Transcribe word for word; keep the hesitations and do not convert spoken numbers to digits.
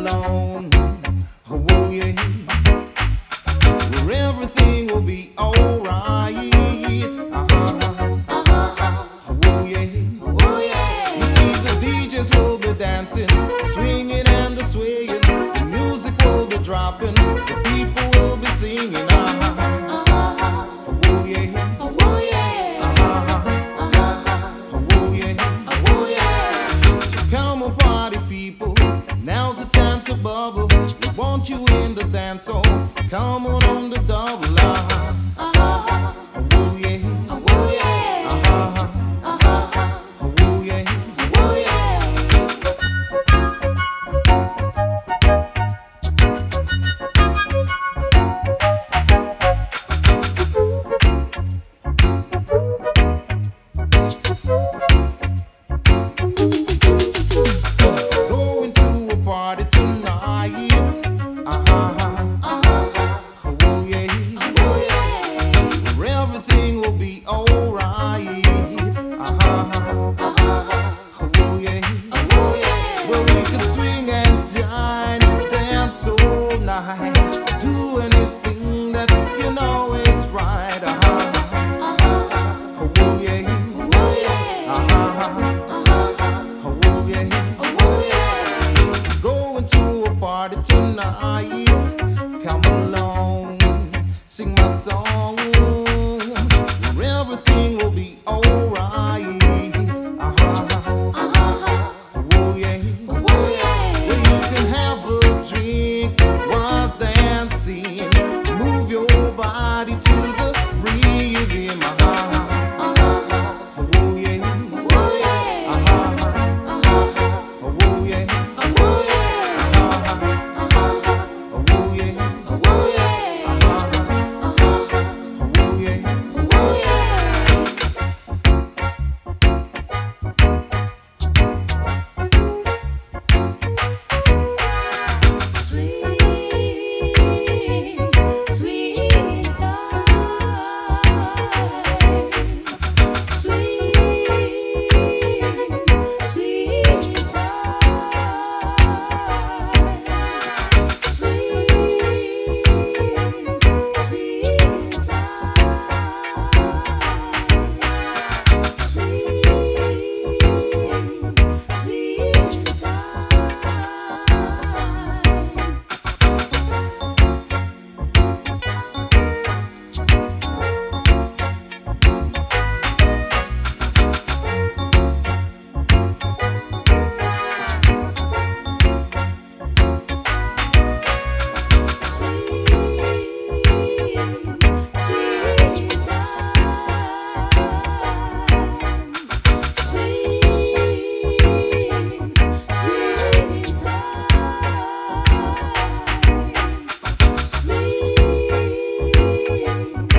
along. Oh yeah, where everything will be alright. Uh-huh. Oh yeah, Oh yeah. you see the D Js will be dancing, swinging and the swaying. The music will be dropping, the people will be singing. Uh-huh. Oh yeah. Oh yeah. Oh yeah. Oh yeah. So come on, party people, now's the time to bubble. We want you in the dance hall. Come on on the double. Uh-huh. Oh yeah. Oh yeah. Uh-huh. Oh yeah. Oh yeah. Going to a party tonight. Uh-huh. Oh yeah. Oh yeah. Where everything will be alright. Uh-huh. Oh yeah. Oh yeah. Where we can swing and dine, dance all night, do anything that you know is right. Uh-huh. Oh yeah. Oh yeah. Uh-huh. Oh yeah. Oh yeah. Going to a party tonight. Come along, sing my song. Where everything will be alright. Uh-huh. Oh yeah. Oh yeah. Where you can have a drink whilst dancing. Move your body to the rhythm. Uh-huh. Oh yeah. Oh yeah. Uh-huh. Oh yeah. Oh yeah. Uh-huh. Oh yeah. Oh yeah. Uh-huh. Oh yeah. Oh yeah. Sweet, sweet time. Sweet, sweet time. Sweet, sweet time.